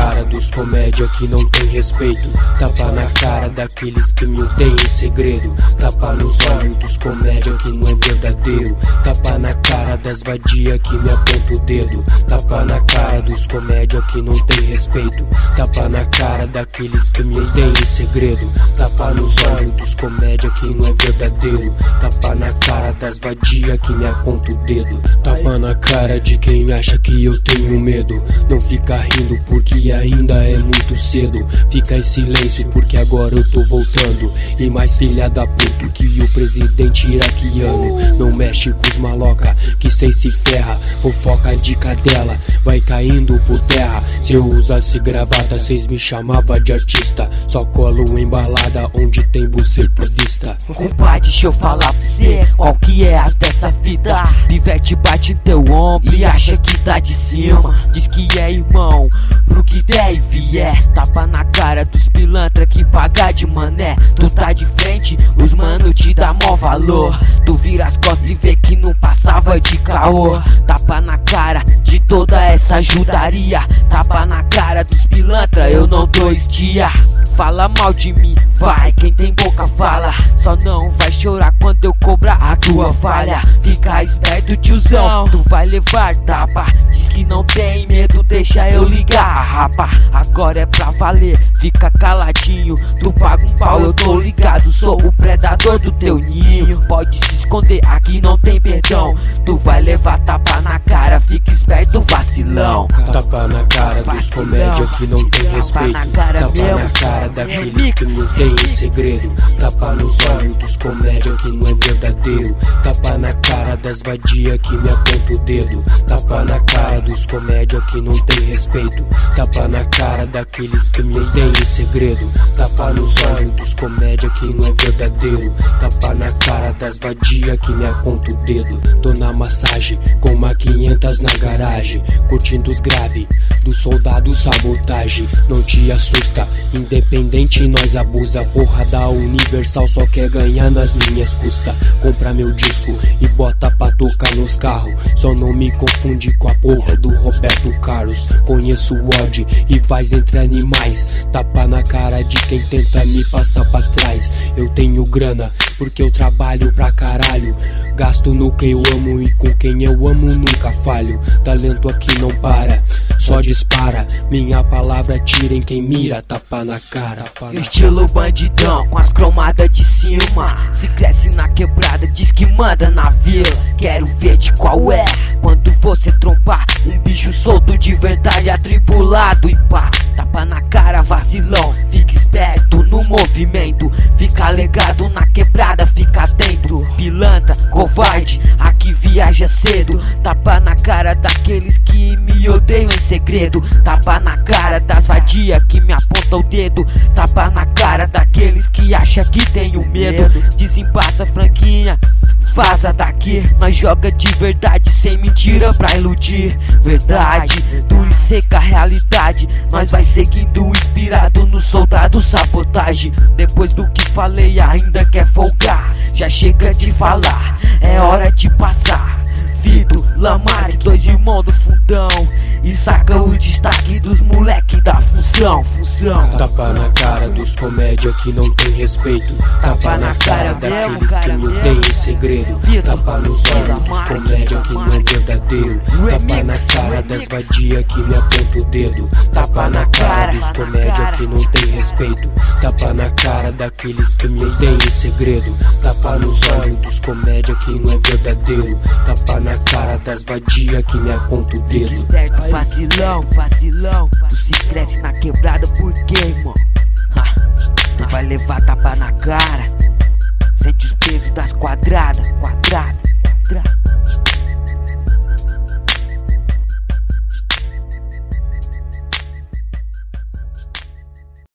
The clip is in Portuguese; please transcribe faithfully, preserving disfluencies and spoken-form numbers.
cara dos comédia que não tem respeito. Tapa na cara daqueles que me odeiam em segredo. Tapa nos olhos dos comédia que não é verdadeiro. Tapa na cara das vadia que me aponta o dedo. Tapa na cara dos comédia que não tem respeito. Tapa na cara daqueles que me odeiam em segredo. Tapa nos olhos dos comédia que não é verdadeiro. Tapa na cara das vadia que me aponta o dedo. Tapa na cara de quem acha que eu tenho medo. Não fica rindo porque ainda é muito cedo. Fica em silêncio porque agora eu tô voltando. E mais filha da puta que o presidente iraquiano. Não mexe com os maloca que cê se ferra. Fofoca de cadela vai caindo por terra. Se eu usasse gravata cês me chamava de artista. Só colo embalada onde tem buceta vista. Compadre, deixa eu falar pra cê qual que é as dessa fita. Pivete bate em teu ombro e acha que tá de cima. Diz que é irmão pro que der e vier. Tapa na cara dos pilantra que paga de mané. Tu tá de frente, os mano te dá mó valor. Tu vira as costas e vê que não passava de caô. Tapa na cara de toda essa ajudaria. Tapa na cara dos pilantra, eu não dou estia. Fala mal de mim, vai, quem tem boca fala. Só não vai chorar quando eu cobrar a tua falha. Fica esperto, tiozão, tu vai levar tapa. Diz que não tem medo, deixa eu ligar, rapa. Agora é pra valer, fica caladinho. Tu paga um pau, eu tô ligado. Sou o predador do teu ninho. Pode se esconder, aqui não tem perdão. Tu vai levar tapa na cara, fica esperto, vacilão. Tapa na cara dos comédia que não tem respeito. Tapa na cara daqueles que me odeiam em segredo. Tapa nos olhos dos comédia que não é verdadeiro. Tapa na cara das vadia que me aponta o dedo. Tapa na cara dos comédia que não tem respeito. Tapa na cara daqueles que me odeiam em segredo. Tapa nos olhos dos comédia que não é verdadeiro. Tapa na cara das vadia que me aponta o dedo. Tô na massagem com uma quinhentas na garagem, curtindo os grave do soldado sabotagem. Não te assusta, independente nós abusa. Porra da Universal só quer ganhar nas minhas custas. Compra meu disco e bota pra tocar nos carros. Só não me confunde com a porra do Roberto Carlos. Conheço o ódio e faz entre animais. Tapa na cara de quem tenta me passar pra trás. Eu tenho grana porque eu trabalho pra caralho. Gasto no que eu amo e com quem eu amo nunca falho. Talento aqui não para, só dispara. Minha palavra tira em quem mira. Tapa na cara, tapa na estilo bandidão com as cromadas de cima. Se cresce na quebrada, diz que manda na vila. Quero ver de qual é quando você trombar um bicho solto de verdade, atribulado e pá. Tapa na cara, vacilão, fica esperto no movimento. Fica ligado na quebrada, fica atento. Pilantra, covarde, aqui viaja cedo. Tapa na cara daqueles que me odeiam em segredo. Tapa na cara das vadia que me apontam o dedo. Tapa na cara daqueles que acham que tenho medo. Desembaça franquinha, vaza daqui. Nós joga de verdade, sem mentira pra iludir. Verdade, dura e seca realidade. Nós vai seguindo inspirado no soldado sabotagem. Depois do que falei ainda quer folgar. Já chega de falar, é hora de passar. Vitor, Lamar, dois irmãos do fundão. E saca o destaque dos moleque da função, função. Tapa na cara dos comédia que não tem respeito. Tapa na cara daqueles que me odeiam em segredo. Tapa nos olhos dos comédia que não é verdadeiro. Tapa na cara das vadia que me aponta o dedo. Tapa na cara dos comédia que não tem respeito. Tapa na cara daqueles que me odeiam em segredo. Tapa nos olhos dos comédia que não é verdadeiro. Tapa na cara das vadia que me aponta o dedo. Fique esperto, vacilão, vacilão. Tu se cresce na quebrada por quê, irmão? Ha, tu vai levar tapa na cara.